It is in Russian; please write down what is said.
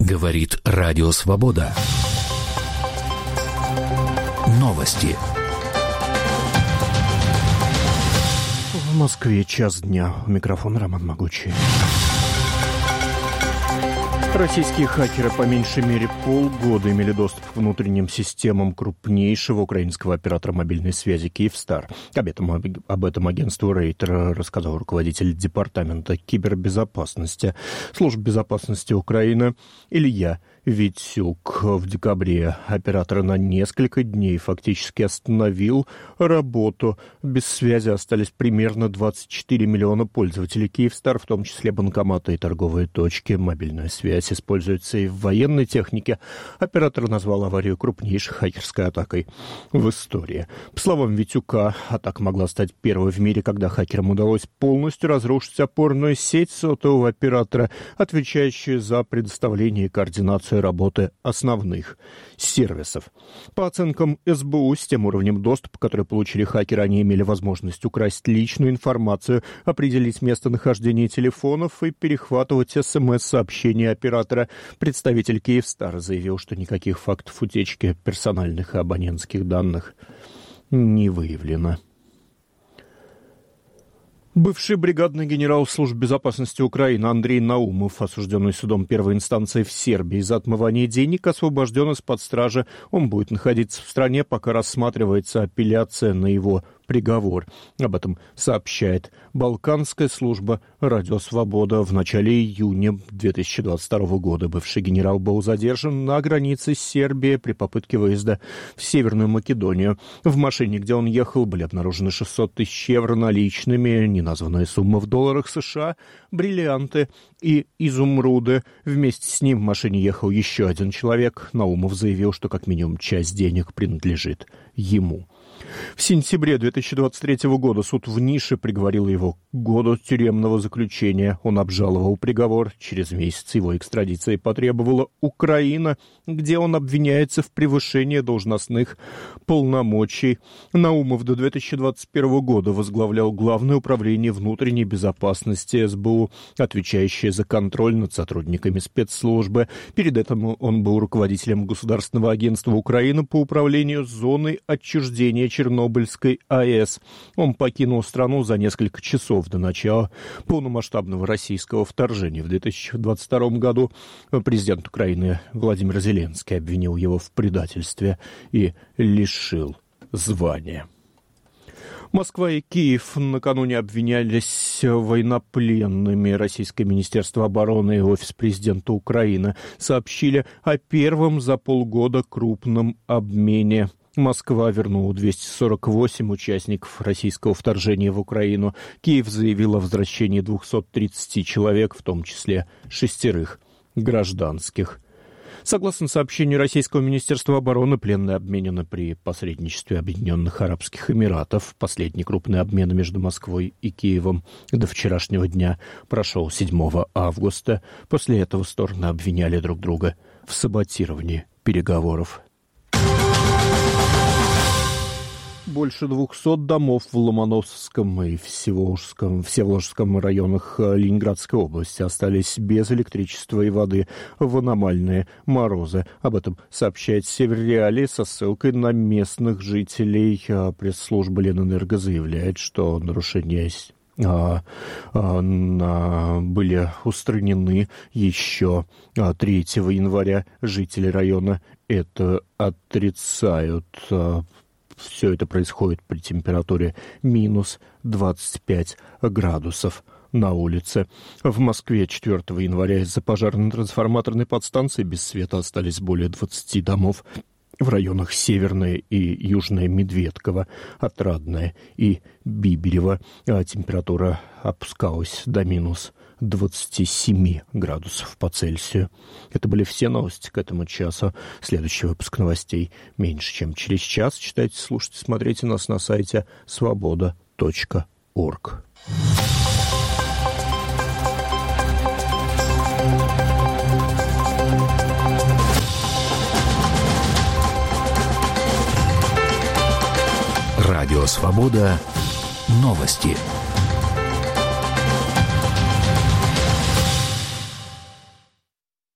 Говорит Радио Свобода. Новости. В Москве 1:00 дня. У микрофона Роман Могучий. Российские хакеры по меньшей мере полгода имели доступ к внутренним системам крупнейшего украинского оператора мобильной связи «Киевстар». Об этом агентству Рейтер рассказал руководитель Департамента кибербезопасности Службы безопасности Украины Илья Витюк. В декабре оператор на несколько дней фактически остановил работу. Без связи остались примерно 24 миллиона пользователей «Киевстар», в том числе банкоматы и торговые точки. Мобильная связь используется и в военной технике. Оператор назвал аварию крупнейшей хакерской атакой в истории. По словам Витюка, атака могла стать первой в мире, когда хакерам удалось полностью разрушить опорную сеть сотового оператора, отвечающую за предоставление и координацию работы основных сервисов. По оценкам СБУ, с тем уровнем доступа, который получили хакеры, они имели возможность украсть личную информацию, определить местонахождение телефонов и перехватывать СМС-сообщения оператора. Представитель «Киевстара» заявил, что никаких фактов утечки персональных и абонентских данных не выявлено. Бывший бригадный генерал Службы безопасности Украины Андрей Наумов, осужденный судом первой инстанции в Сербии за отмывание денег, освобожден из-под стражи. Он будет находиться в стране, пока рассматривается апелляция на его приговор. Об этом сообщает Балканская служба «Радио Свобода». В начале июня 2022 года бывший генерал был задержан на границе с Сербией при попытке выезда в Северную Македонию. В машине, где он ехал, были обнаружены 600 тысяч евро наличными, неназванная сумма в долларах США, бриллианты и изумруды. Вместе с ним в машине ехал еще один человек. Наумов заявил, что как минимум часть денег принадлежит ему. В сентябре 2023 года суд в Нише приговорил его к году тюремного заключения. Он обжаловал приговор. Через месяц его экстрадиции потребовала Украина, где он обвиняется в превышении должностных полномочий. Наумов до 2021 года возглавлял Главное управление внутренней безопасности СБУ, отвечающее за контроль над сотрудниками спецслужбы. Перед этим он был руководителем Государственного агентства Украины по управлению зоной отчуждения Чернобыльской АЭС. Он покинул страну за несколько часов до начала полномасштабного российского вторжения в 2022 году. Президент Украины Владимир Зеленский обвинил его в предательстве и лишил звания. Москва и Киев накануне обвинялись военнопленными. Российское Министерство обороны и Офис президента Украины сообщили о первом за полгода крупном обмене. Москва вернула 248 участников российского вторжения в Украину. Киев заявил о возвращении 230 человек, в том числе 6 гражданских. Согласно сообщению Российского Министерства обороны, пленные обменены при посредничестве Объединенных Арабских Эмиратов. Последний крупный обмен между Москвой и Киевом до вчерашнего дня прошел 7 августа. После этого стороны обвиняли друг друга в саботировании переговоров. Больше 200 домов в Ломоносовском и Всеволожском районах Ленинградской области остались без электричества и воды в аномальные морозы. Об этом сообщает Северреалии со ссылкой на местных жителей. Пресс-служба Ленэнерго заявляет, что нарушения были устранены еще 3 января. Жители района это отрицают. Все это происходит при температуре минус 25 градусов на улице. В Москве 4 января из-за пожара на трансформаторной подстанции без света остались более 20 домов. В районах Северная и Южная Медведково, Отрадная и Биберево температура опускалась до минус 27 градусов по Цельсию. Это были все новости к этому часу. Следующий выпуск новостей меньше, чем через час. Читайте, слушайте, смотрите нас на сайте svoboda.org. Радио Свобода. Новости.